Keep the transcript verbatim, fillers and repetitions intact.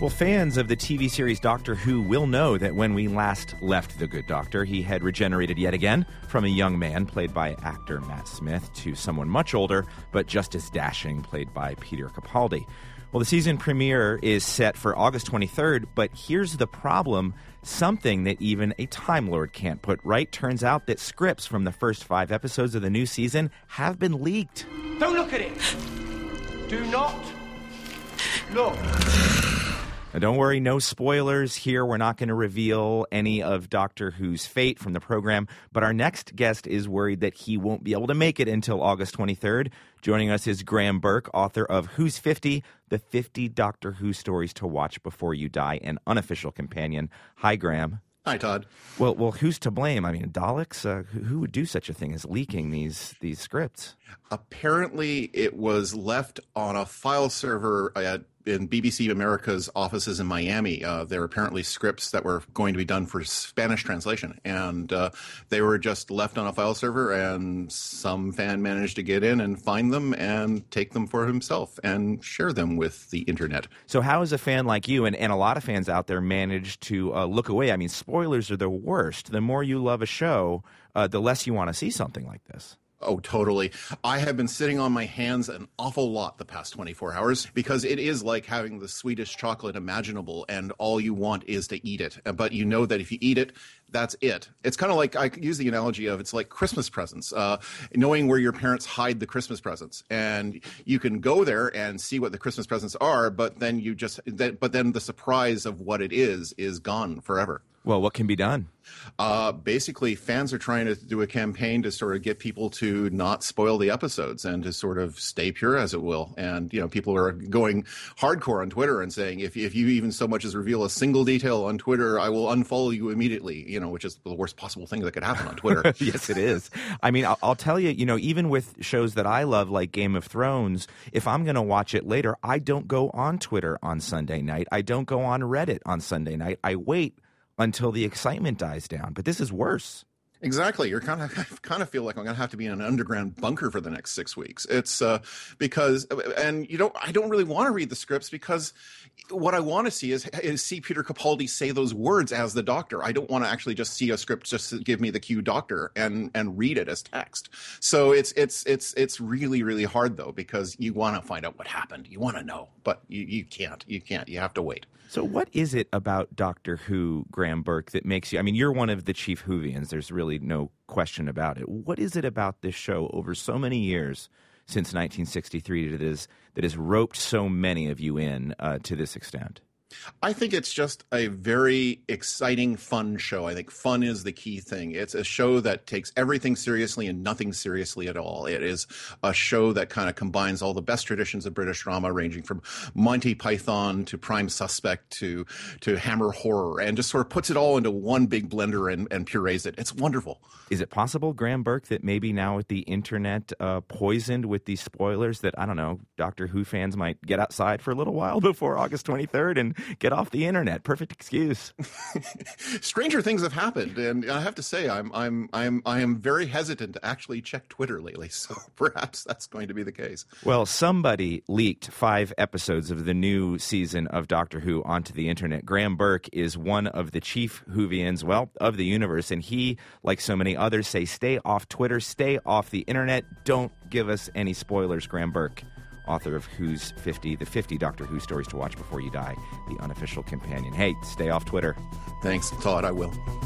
Well, fans of the T V series Doctor Who will know that when we last left the Good Doctor, he had regenerated yet again from a young man, played by actor Matt Smith, to someone much older, but just as dashing, played by Peter Capaldi. Well, the season premiere is set for August twenty-third, but here's the problem. Something that even a Time Lord can't put right. Turns out that scripts from the first five episodes of the new season have been leaked. Don't look at it! Do not look! Now, don't worry, no spoilers here. We're not going to reveal any of Doctor Who's fate from the program, but our next guest is worried that he won't be able to make it until August twenty-third. Joining us is Graham Burke, author of Who's fifty, the fifty Doctor Who Stories to Watch Before You Die, an unofficial companion. Hi, Graham. Hi, Todd. Well, well, who's to blame? I mean, Daleks? Uh, who, who would do such a thing as leaking these these scripts? Apparently, it was left on a file server at in B B C America's offices in Miami. Uh, there were apparently scripts that were going to be done for Spanish translation, and uh, they were just left on a file server, and some fan managed to get in and find them and take them for himself and share them with the internet. So how has a fan like you, and, and a lot of fans out there, managed to uh, look away? I mean, spoilers are the worst. The more you love a show, uh, the less you want to see something like this. Oh, totally. I have been sitting on my hands an awful lot the past twenty-four hours because it is like having the sweetest chocolate imaginable and all you want is to eat it. But you know that if you eat it, that's it. It's kind of like, I use the analogy of, it's like Christmas presents, uh, knowing where your parents hide the Christmas presents. And you can go there and see what the Christmas presents are, but then you just, but then the surprise of what it is is gone forever. Well, what can be done? Uh, basically, fans are trying to do a campaign to sort of get people to not spoil the episodes and to sort of stay pure, as it will. And, you know, people are going hardcore on Twitter and saying, if, if you even so much as reveal a single detail on Twitter, I will unfollow you immediately, you know, which is the worst possible thing that could happen on Twitter. Yes, it is. I mean, I'll, I'll tell you, you know, even with shows that I love, like Game of Thrones, if I'm going to watch it later, I don't go on Twitter on Sunday night. I don't go on Reddit on Sunday night. I wait until the excitement dies down. But this is worse. Exactly. You're kind of, I kind of feel like I'm going to have to be in an underground bunker for the next six weeks. It's uh, because, and you know, I don't really want to read the scripts because what I want to see is, is see Peter Capaldi say those words as the Doctor. I don't want to actually just see a script just to give me the cue Doctor and and read it as text. So it's it's it's it's really really hard though, because you want to find out what happened. You want to know, but you, you can't. You can't. You have to wait. So what is it about Doctor Who, Graham Burke, that makes you, I mean, you're one of the chief Whovians. There's really no question about it. What is it about this show over so many years, since nineteen sixty-three, that is that has roped so many of you in uh, to this extent? I think it's just a very exciting, fun show. I think fun is the key thing. It's a show that takes everything seriously and nothing seriously at all. It is a show that kind of combines all the best traditions of British drama, ranging from Monty Python to Prime Suspect to to Hammer Horror, and just sort of puts it all into one big blender and, and purees it. It's wonderful. Is it possible, Graham Burke, that maybe now with the internet uh, poisoned with these spoilers that, I don't know, Doctor Who fans might get outside for a little while before August twenty-third and get off the internet? Perfect excuse. Stranger things have happened, and I have to say, I'm I'm I'm I am very hesitant to actually check Twitter lately. So perhaps that's going to be the case. Well, somebody leaked five episodes of the new season of Doctor Who onto the internet. Graham Burke is one of the chief Whovians, well, of the universe, and he, like so many others, say stay off Twitter, stay off the internet. Don't give us any spoilers, Graham Burke, author of Who's fifty, the fifty Doctor Who Stories to Watch Before You Die, the unofficial companion. Hey, stay off Twitter. Thanks, Todd. I will.